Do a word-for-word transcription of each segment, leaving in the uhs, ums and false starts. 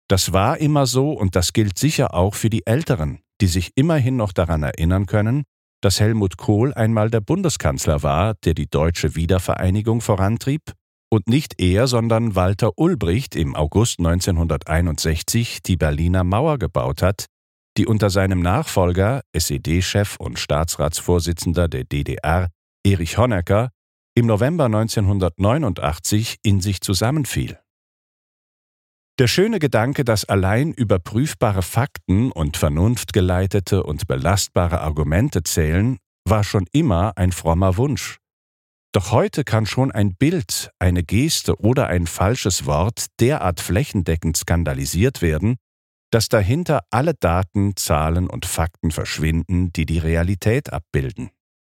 Das war immer so und das gilt sicher auch für die Älteren, die sich immerhin noch daran erinnern können, dass Helmut Kohl einmal der Bundeskanzler war, der die deutsche Wiedervereinigung vorantrieb, und nicht er, sondern Walter Ulbricht im August neunzehnhunderteinundsechzig die Berliner Mauer gebaut hat, die unter seinem Nachfolger, S E D-Chef und Staatsratsvorsitzender der D D R, Erich Honecker, im November neunzehnhundertneunundachtzig in sich zusammenfiel. Der schöne Gedanke, dass allein überprüfbare Fakten und vernunftgeleitete und belastbare Argumente zählen, war schon immer ein frommer Wunsch. Doch heute kann schon ein Bild, eine Geste oder ein falsches Wort derart flächendeckend skandalisiert werden, dass dahinter alle Daten, Zahlen und Fakten verschwinden, die die Realität abbilden.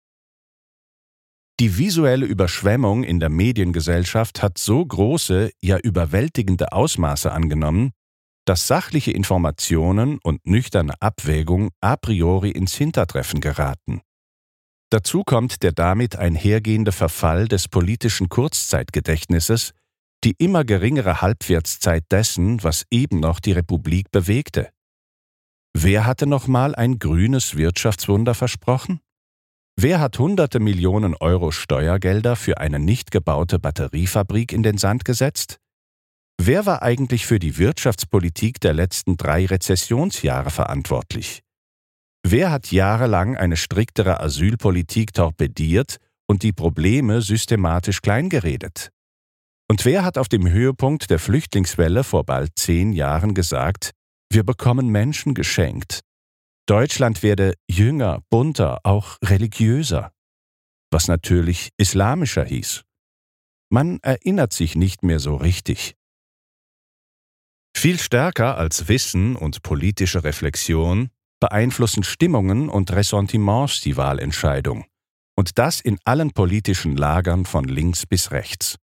Die visuelle Überschwemmung in der Mediengesellschaft hat so große, ja überwältigende Ausmaße angenommen, dass sachliche Informationen und nüchterne Abwägung a priori ins Hintertreffen geraten. Dazu kommt der damit einhergehende Verfall des politischen Kurzzeitgedächtnisses, die immer geringere Halbwertszeit dessen, was eben noch die Republik bewegte. Wer hatte nochmal ein grünes Wirtschaftswunder versprochen? Wer hat hunderte Millionen Euro Steuergelder für eine nicht gebaute Batteriefabrik in den Sand gesetzt? Wer war eigentlich für die Wirtschaftspolitik der letzten drei Rezessionsjahre verantwortlich? Wer hat jahrelang eine striktere Asylpolitik torpediert und die Probleme systematisch kleingeredet? Und wer hat auf dem Höhepunkt der Flüchtlingswelle vor bald zehn Jahren gesagt, wir bekommen Menschen geschenkt? Deutschland werde jünger, bunter, auch religiöser, was natürlich islamischer hieß. Man erinnert sich nicht mehr so richtig. Viel stärker als Wissen und politische Reflexion beeinflussen Stimmungen und Ressentiments die Wahlentscheidung, und das in allen politischen Lagern von links bis rechts.